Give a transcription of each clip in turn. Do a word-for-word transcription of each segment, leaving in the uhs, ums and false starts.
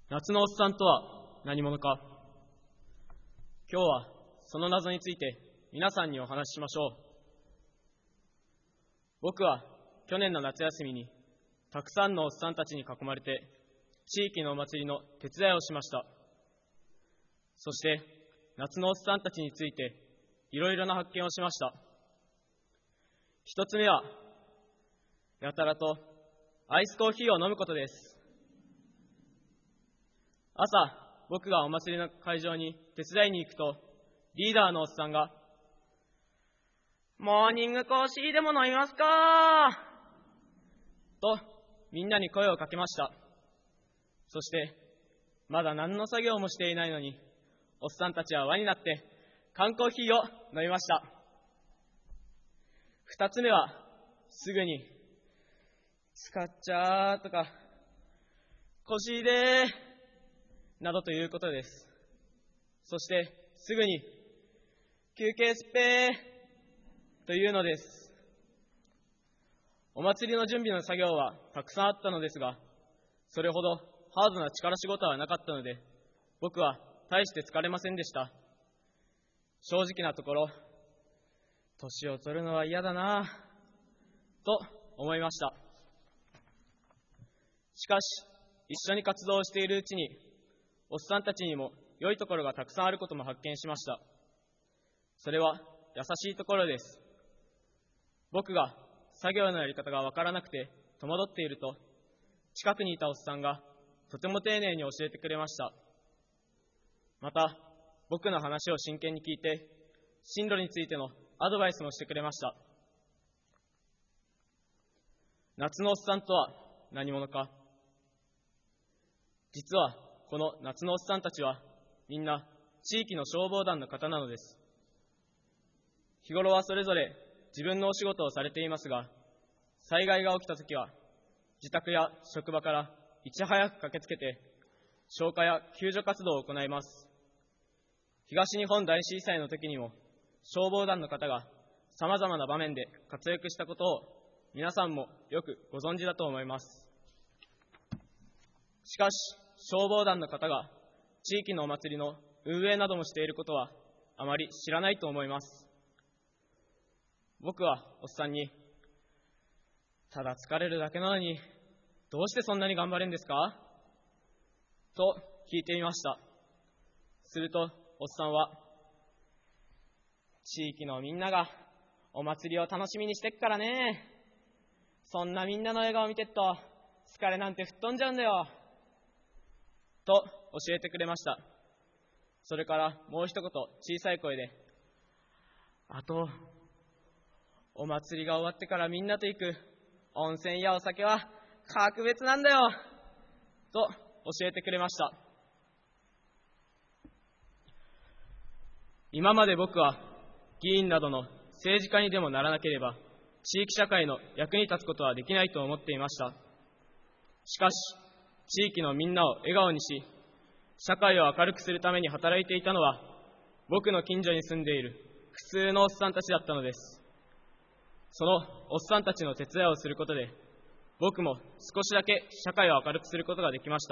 夏のおっさんとは何者か。今日はその謎について皆さんにお話ししましょう。僕は去年の夏休みにたくさんのおっさんたちに囲まれて地域のお祭りの手伝いをしました。そして夏のおっさんたちについていろいろな発見をしました。一つ目はやたらとアイスコーヒーを飲むことです。朝、僕がお祭りの会場に手伝いに行くと、リーダーのおっさんが、モーニングコーヒーでも飲みますかと、みんなに声をかけました。そして、まだ何の作業もしていないのに、おっさんたちは輪になって、缶コーヒーを飲みました。二つ目は、すぐに、使っちゃーとか、腰でー、などということです。そして、すぐに、休憩スペーというのです。お祭りの準備の作業はたくさんあったのですが、それほどハードな力仕事はなかったので、僕は大して疲れませんでした。正直なところ、年を取るのは嫌だなぁ、と思いました。しかし、一緒に活動をしているうちに、おっさんたちにも良いところがたくさんあることも発見しました。それは優しいところです。僕が作業のやり方がわからなくて戸惑っていると、近くにいたおっさんがとても丁寧に教えてくれました。また、僕の話を真剣に聞いて、進路についてのアドバイスもしてくれました。夏のおっさんとは何者か。実は、この夏のおっさんたちはみんな地域の消防団の方なのです。日頃はそれぞれ自分のお仕事をされていますが、災害が起きたときは自宅や職場からいち早く駆けつけて消火や救助活動を行います。東日本大震災の時にも消防団の方がさまざまな場面で活躍したことを皆さんもよくご存知だと思います。しかし、消防団の方が地域のお祭りの運営などもしていることはあまり知らないと思います。僕はおっさんに、ただ疲れるだけなのにどうしてそんなに頑張れるんですかと聞いてみました。するとおっさんは、地域のみんながお祭りを楽しみにしてっからね、そんなみんなの笑顔を見てっと疲れなんて吹っ飛んじゃうんだよと教えてくれました。それからもう一言小さい声で、あと、お祭りが終わってからみんなと行く温泉やお酒は格別なんだよと教えてくれました。今まで僕は議員などの政治家にでもならなければ地域社会の役に立つことはできないと思っていました。しかし、地域のみんなを笑顔にし、社会を明るくするために働いていたのは、僕の近所に住んでいる普通のおっさんたちだったのです。そのおっさんたちの手伝いをすることで、僕も少しだけ社会を明るくすることができました。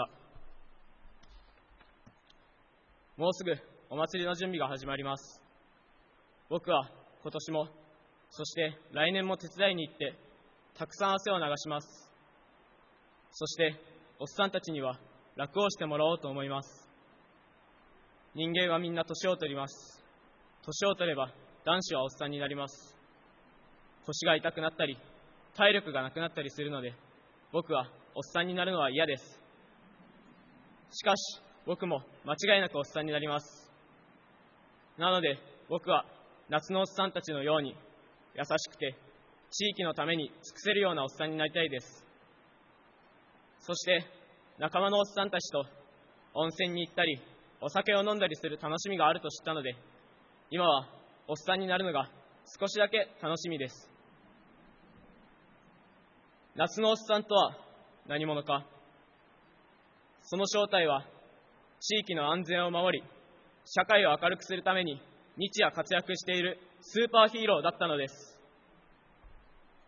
もうすぐお祭りの準備が始まります。僕は今年も、そして来年も手伝いに行って、たくさん汗を流します。そして、おっさんたちには楽をしてもらおうと思います。人間はみんな年を取ります。年を取れば男子はおっさんになります。腰が痛くなったり体力がなくなったりするので、僕はおっさんになるのは嫌です。しかし僕も間違いなくおっさんになります。なので僕は夏のおっさんたちのように優しくて地域のために尽くせるようなおっさんになりたいです。そして仲間のおっさんたちと温泉に行ったりお酒を飲んだりする楽しみがあると知ったので、今はおっさんになるのが少しだけ楽しみです。夏のおっさんとは何者か。その正体は地域の安全を守り社会を明るくするために日夜活躍しているスーパーヒーローだったのです。